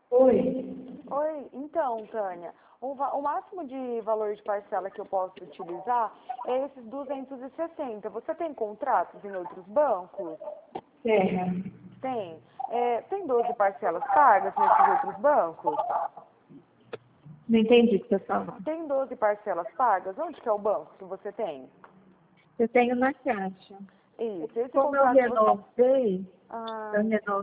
Oi. Oi, então, Tânia, o máximo de valor de parcela que eu posso utilizar é esses 260. Você tem contratos em outros bancos? Terra. Tem. Tem 12 parcelas pagas nesses outros bancos? Não entendi o que você falou. Tem 12 parcelas pagas? Onde que é o banco que você tem? Eu tenho na Caixa. Isso, esse Como eu contrato renovei, Ah,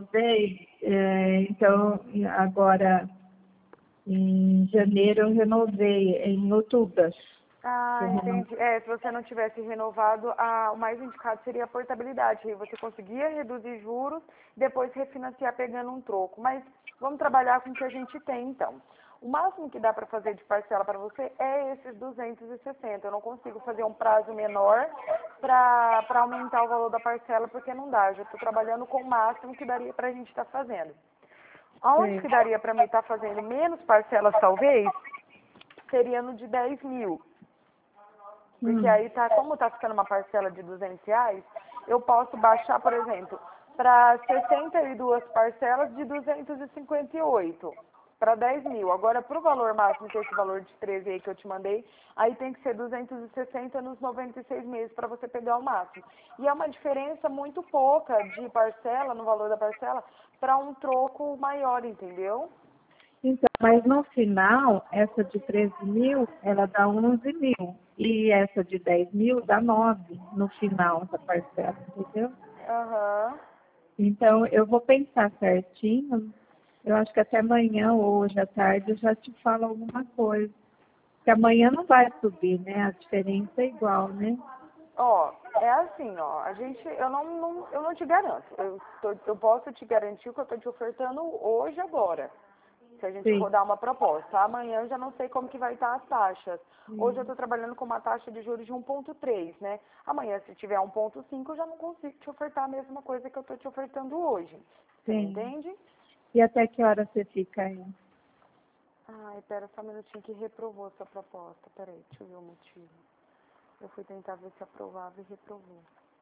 então agora em janeiro eu renovei, em outubro, acho que eu renovei. entendi. Se você não tivesse renovado, o mais indicado seria a portabilidade. Aí você conseguia reduzir juros, depois refinanciar pegando um troco. Mas vamos trabalhar com o que a gente tem, então. O máximo que dá para fazer de parcela para você é esses 260. Eu não consigo fazer um prazo menor para aumentar o valor da parcela, porque não dá. Eu já estou trabalhando com o máximo que daria para a gente estar fazendo. Aonde Sei. que daria para mim estar fazendo menos parcelas, talvez, seria no de 10 mil. Porque Hum. aí como tá ficando uma parcela de R$ 200, eu posso baixar, por exemplo, para 62 parcelas de 258 para 10 mil. Agora, para o valor máximo, que é esse valor de 13 aí que eu te mandei, aí tem que ser 260 nos 96 meses para você pegar o máximo. E é uma diferença muito pouca de parcela, no valor da parcela, para um troco maior, entendeu? Então, mas no final, essa de 13 mil, ela dá 11 mil. E essa de 10 mil dá 9 no final da parcela, entendeu? Aham. Então, eu vou pensar certinho. Eu acho que até amanhã ou hoje à tarde eu já te falo alguma coisa. Porque amanhã não vai subir, né? A diferença é igual, né? Ó, é assim, ó, eu não te garanto. Eu posso te garantir o que eu estou te ofertando hoje, agora. Se a gente for Sim. dar uma proposta. Amanhã eu já não sei como que vai estar as taxas. Hoje eu Sim. estou trabalhando com uma taxa de juros de 1,3, né? Amanhã, se tiver 1,5, eu já não consigo te ofertar a mesma coisa que eu estou te ofertando hoje. Você me Sim. entende? E até que hora você fica aí? Ai, pera só um minutinho que reprovou sua proposta. Peraí, deixa eu ver o motivo. Eu fui tentar ver se aprovava e reprovou.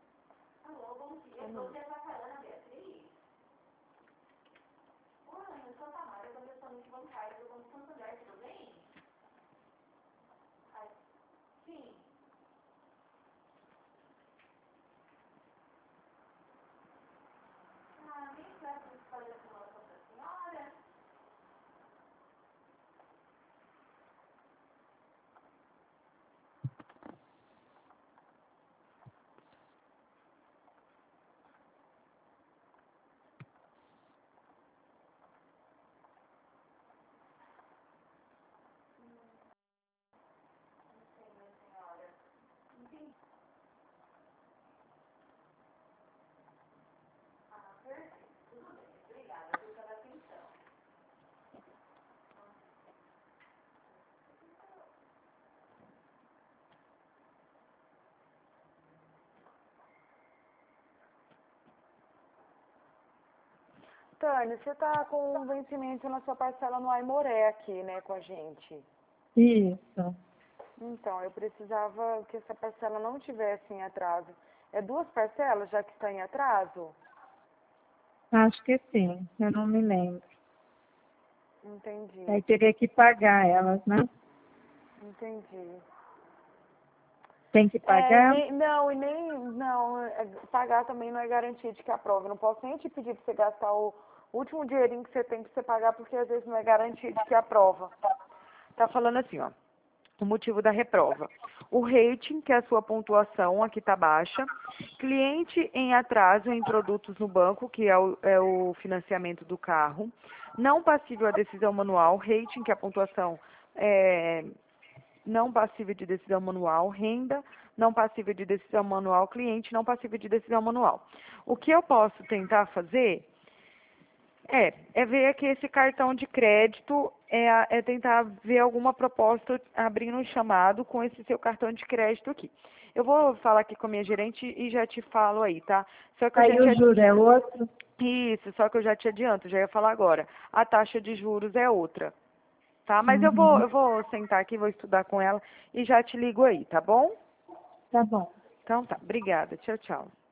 Tânia, você está com um vencimento na sua parcela no Aimoré aqui, né, com a gente. Isso. Então, eu precisava que essa parcela não tivesse em atraso. É duas parcelas já que está em atraso? Acho que sim. Eu não me lembro. Entendi, Aí teria que pagar elas, né? entendi. Tem que pagar? Pagar também não é garantia de que aprova. Eu não posso nem te pedir para você gastar o último dinheirinho que você tem para você pagar, porque às vezes não é garantia de que aprova. Tá falando assim, ó. O motivo da reprova. O rating, que é a sua pontuação, aqui está baixa. Cliente em atraso em produtos no banco, que é o financiamento do carro. Não passível a decisão manual. Rating, que é a pontuação não passível de decisão manual. Renda, não passível de decisão manual. Cliente, não passível de decisão manual. O que eu posso tentar fazer é ver aqui esse cartão de crédito, é tentar ver alguma proposta abrindo um chamado com esse seu cartão de crédito aqui. Eu vou falar aqui com a minha gerente e já te falo aí, tá? Só que eu já Aí o te juro é outro? Isso, só que eu já te adianto, já ia falar agora. A taxa de juros é outra, tá? Mas Uhum. eu vou sentar aqui, vou estudar com ela e já te ligo aí, tá bom? Tá bom. Então tá, obrigada. Tchau, tchau.